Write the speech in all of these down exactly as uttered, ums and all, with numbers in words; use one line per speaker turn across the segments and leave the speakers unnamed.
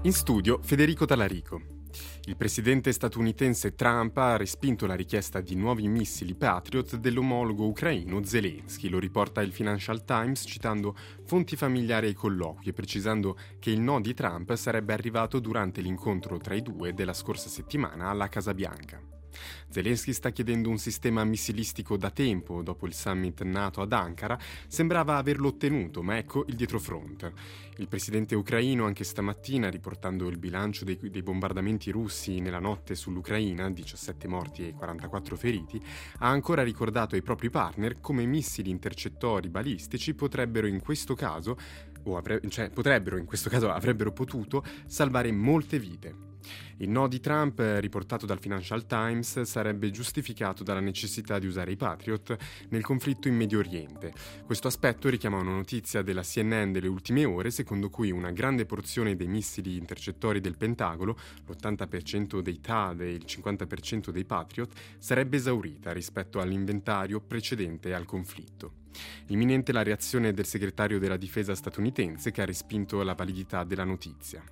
In studio Federico Talarico. Il presidente statunitense Trump ha respinto la richiesta di nuovi missili Patriot dell'omologo ucraino Zelensky, lo riporta il Financial Times citando fonti familiari ai colloqui e precisando che il no di Trump sarebbe arrivato durante l'incontro tra i due della scorsa settimana alla Casa Bianca. Zelensky sta chiedendo un sistema missilistico da tempo. Dopo il summit NATO ad Ankara sembrava averlo ottenuto, ma ecco il dietrofront. Il presidente ucraino anche stamattina, riportando il bilancio dei, dei bombardamenti russi nella notte sull'Ucraina, diciassette morti e quarantaquattro feriti, ha ancora ricordato ai propri partner come missili intercettori balistici potrebbero in questo caso, o avre- cioè potrebbero in questo caso avrebbero potuto salvare molte vite. Il no di Trump, riportato dal Financial Times, sarebbe giustificato dalla necessità di usare i Patriot nel conflitto in Medio Oriente. Questo aspetto richiama una notizia della C N N delle ultime ore, secondo cui una grande porzione dei missili intercettori del Pentagono, l'ottanta per cento dei T A D e il cinquanta per cento dei Patriot, sarebbe esaurita rispetto all'inventario precedente al conflitto. Imminente la reazione del segretario della difesa statunitense, che ha respinto la validità della notizia.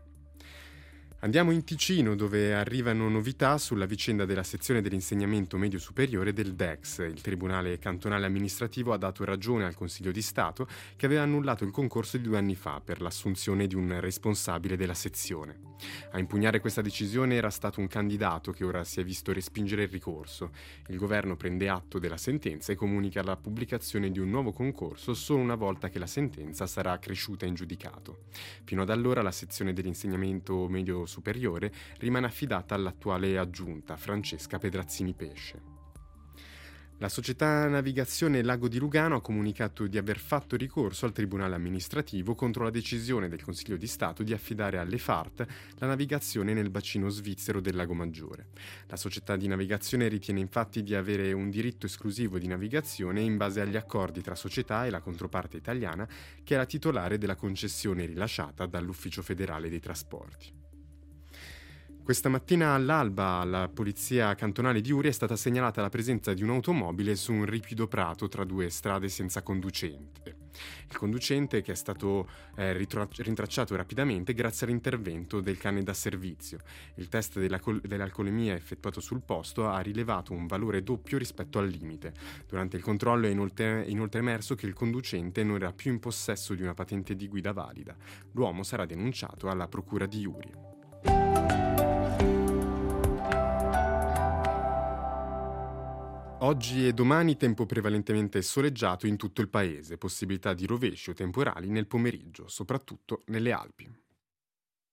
Andiamo in Ticino, dove arrivano novità sulla vicenda della sezione dell'insegnamento medio superiore del D E X. Il Tribunale Cantonale Amministrativo ha dato ragione al Consiglio di Stato, che aveva annullato il concorso di due anni fa per l'assunzione di un responsabile della sezione. A impugnare questa decisione era stato un candidato che ora si è visto respingere il ricorso. Il governo prende atto della sentenza e comunica la pubblicazione di un nuovo concorso solo una volta che la sentenza sarà cresciuta in giudicato. Fino ad allora la sezione dell'insegnamento medio superiore rimane affidata all'attuale aggiunta Francesca Pedrazzini Pesce. La società Navigazione Lago di Lugano ha comunicato di aver fatto ricorso al Tribunale Amministrativo contro la decisione del Consiglio di Stato di affidare alle F A R T la navigazione nel bacino svizzero del Lago Maggiore. La società di navigazione ritiene infatti di avere un diritto esclusivo di navigazione in base agli accordi tra società e la controparte italiana, che è la titolare della concessione rilasciata dall'Ufficio Federale dei Trasporti. Questa mattina all'alba alla polizia cantonale di Uri è stata segnalata la presenza di un'automobile su un ripido prato tra due strade senza conducente. Il conducente, che è stato eh, ritro- rintracciato rapidamente grazie all'intervento del cane da servizio. Il test della col- dell'alcolemia effettuato sul posto ha rilevato un valore doppio rispetto al limite. Durante il controllo è inoltre, inoltre emerso che il conducente non era più in possesso di una patente di guida valida. L'uomo sarà denunciato alla procura di Uri. Oggi e domani tempo prevalentemente soleggiato in tutto il paese, possibilità di rovesci o temporali nel pomeriggio, soprattutto nelle Alpi.